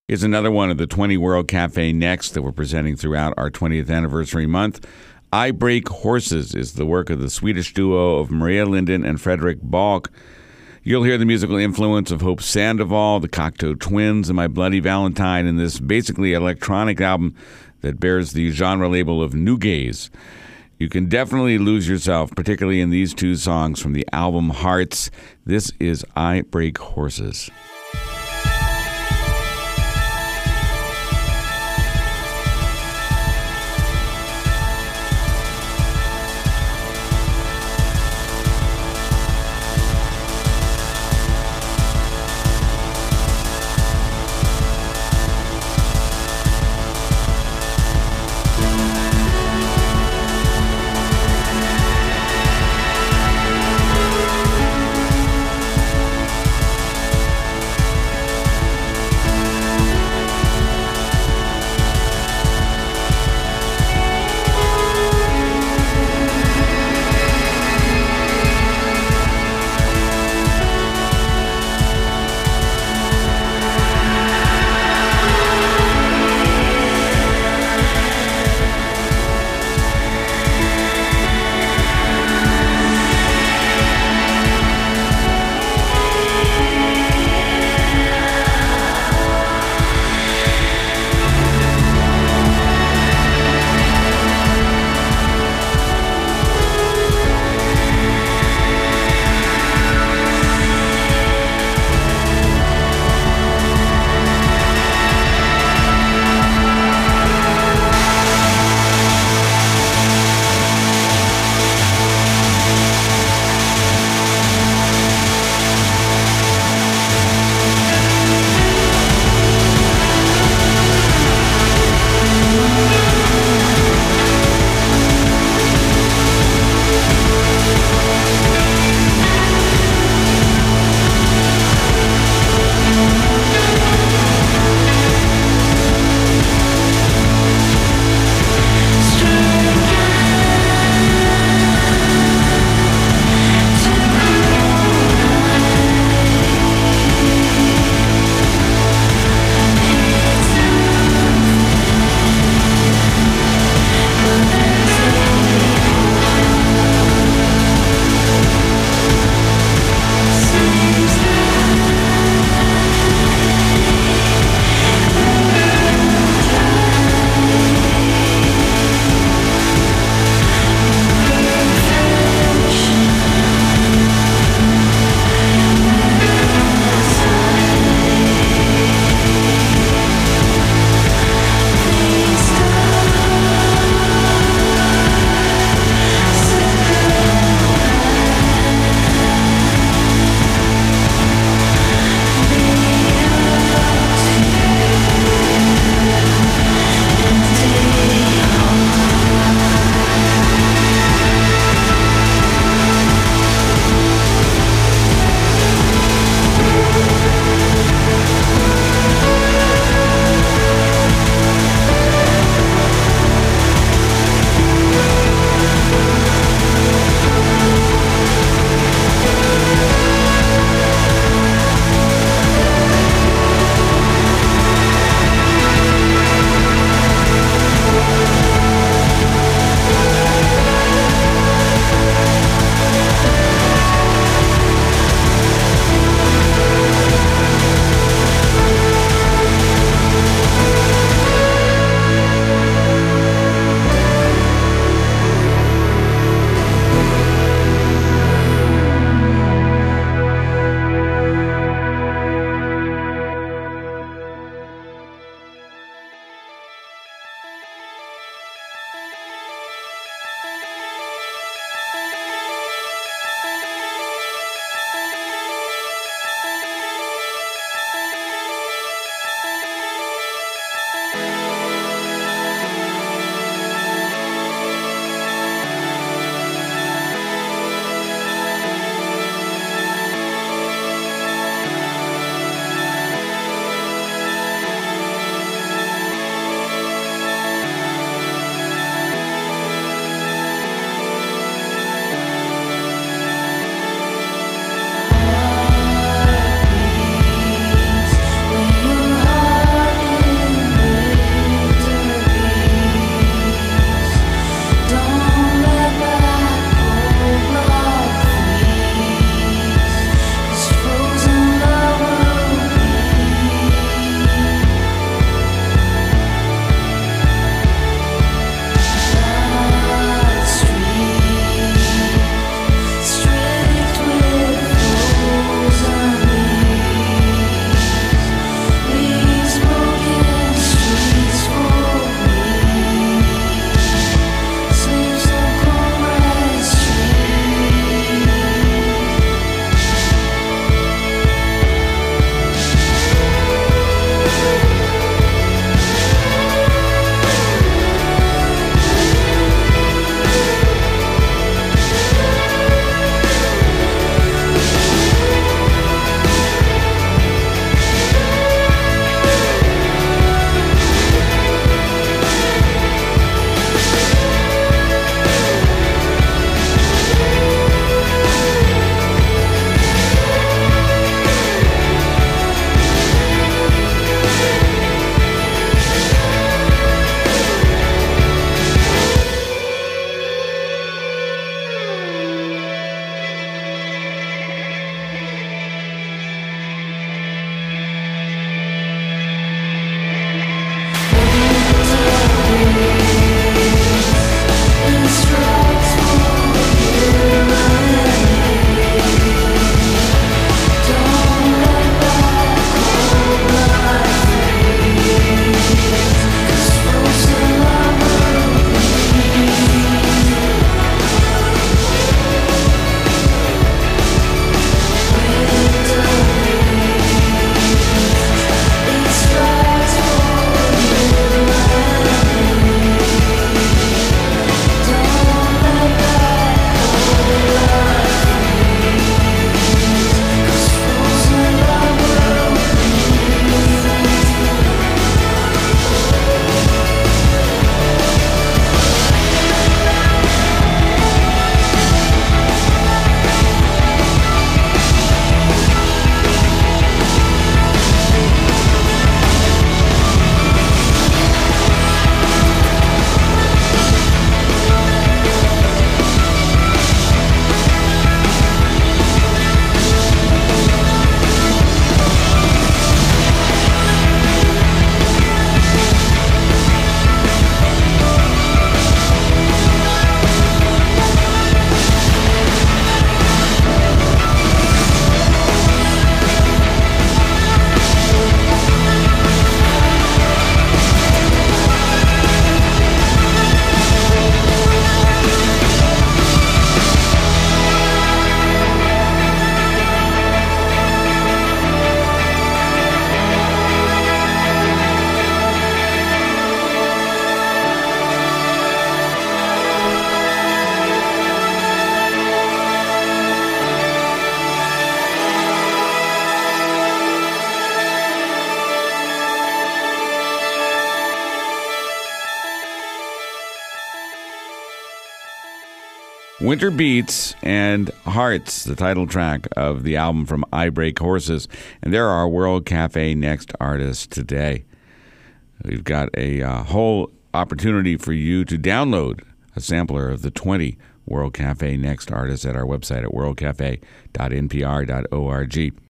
Here's another one of the 20 World Cafe Next that we're presenting throughout our 20th anniversary month. I Break Horses is the work of the Swedish duo of Maria Linden and Fredrik Balk. You'll hear the musical influence of Hope Sandoval, the Cocteau Twins, and My Bloody Valentine in this basically electronic album that bears the genre label of New Gaze. You can definitely lose yourself, particularly in these two songs from the album Hearts. This is I Break Horses. Winter Beats and Hearts, the title track of the album from I Break Horses. And they're our World Cafe Next artists today. We've got a whole opportunity for you to download a sampler of the 20 World Cafe Next artists at our website at worldcafe.npr.org.